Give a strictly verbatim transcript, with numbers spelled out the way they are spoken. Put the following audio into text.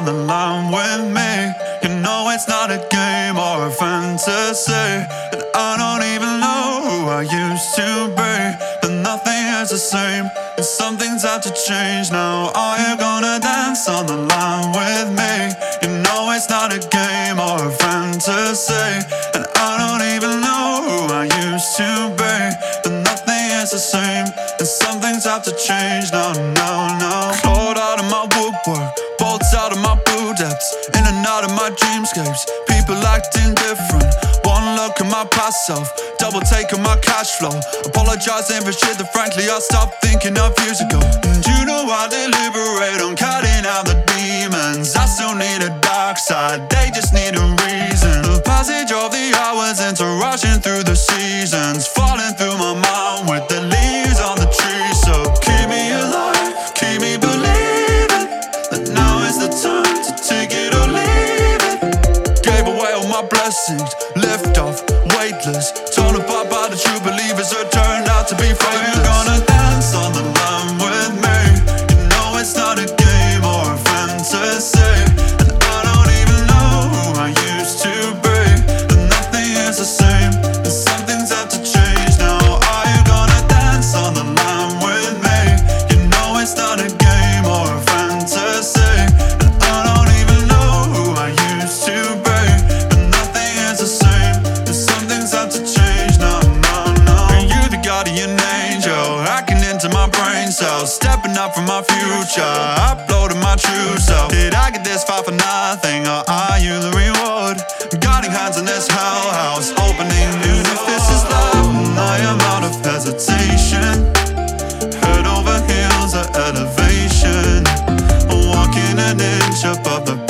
on the line with me. You know it's not a game or a fantasy, and I don't even know who I used to be. But nothing is the same, and some things have to change now. Are you gonna dance on the line with me? You know it's not a game or a fantasy, and I don't even know who I used to be. But nothing is the same, and some things have to change now, now, now. Clawed out of my woodwork, bolts out of my boot depths, in and out of my dreamscapes. People acting different. One look at my past self, double take on my cash flow. Apologizing for shit that frankly I stopped thinking of years ago. And you know I deliberate on cutting out the demons. I still need a dark side, they just need a reason. The passage of the hours into rushing through the seasons, falling through my mind with the leaves on the tree. So keep me alive, keep me believing that now is the time to take it or leave it. Gave away all my blessings, lift off, weightless, torn apart by the true believers who turned out to be faithless. Are you gonna dance on the line with me? You know it's not a game or a fantasy, and I don't even know who I used to be. But nothing is the same, and some things have to change now. Are you gonna dance on the line with me? You know it's not a game or a fantasy, and I don't even know who I used to be. But nothing is the same, and some things have to change now, now, now. Are you the guardian angel, hacking into my brain cells, stepping up from my future, uploading my true self? Did I get this far for nothing, or are you the reward? Guiding hands in this hell house, opening new. If this is love, then I am out of hesitation. Head over heels at elevation, walking an inch above the